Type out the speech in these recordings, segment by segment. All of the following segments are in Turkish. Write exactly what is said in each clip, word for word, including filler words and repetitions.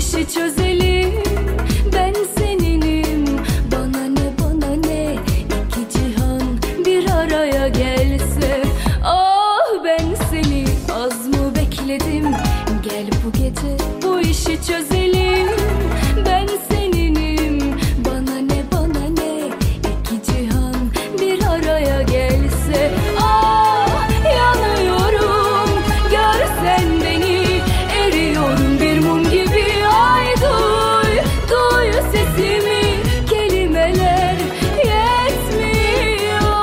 işi çözelim. Ben seninim, bana ne bana ne, iki cihan bir araya gelse. Ah ben seni az mı bekledim, gel bu gece bu işi çözelim. Ben seninim, bana ne bana ne, iki cihan bir araya gelse. Ah yanıyorum, görsen beni, eriyorum bir mum gibi. Ay duy, duy sesimi, kelimeler yetmiyor.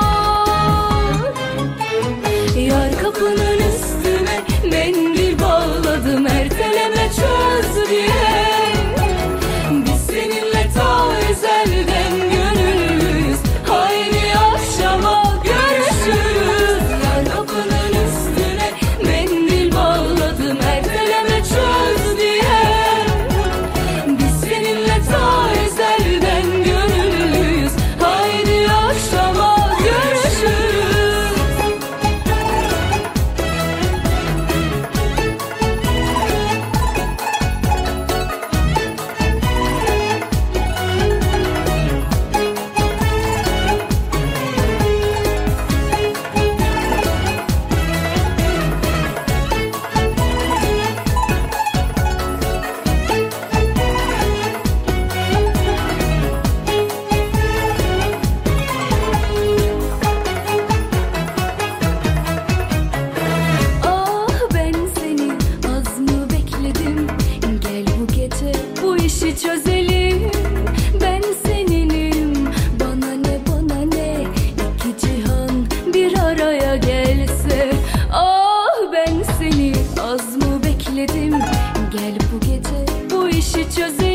Yar kapının üstüne mendil bağladım, erteleme çöz diye. Biz seninle ta ezelden gönüllüyüz, haydi akşama görüşürüz. Yar kapının üstüne mendil bağladım, erteleme çöz diye. Biz seninle ta ezelden gönüllüyüz, haydi akşama görüşürüz. Ah ben seni az mı bekledim, gel bu gece bu işi çözelim. Ben seninim, bana ne bana ne, iki cihan bir araya gelse. Ah ben seni az mı bekledim, gel bu gece bu işi çözelim.